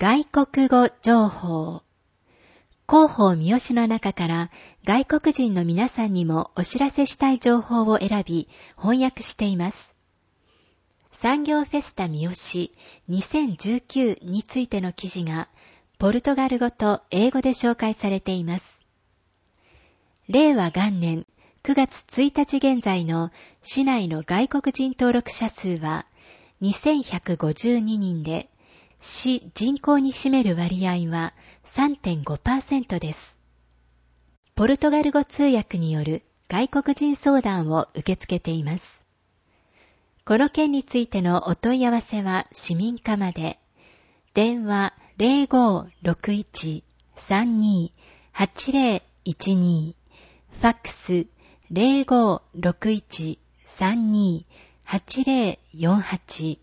外国語情報。広報三好の中から外国人の皆さんにもお知らせしたい情報を選び翻訳しています。産業フェスタ三好2019についての記事がポルトガル語と英語で紹介されています。令和元年9月1日現在の市内の外国人登録者数は2152人で、市人口に占める割合は 3.5% です。ポルトガル語通訳による外国人相談を受け付けています。この件についてのお問い合わせは市民課まで。電話 0561-32-8012 ファックス 0561-32-8048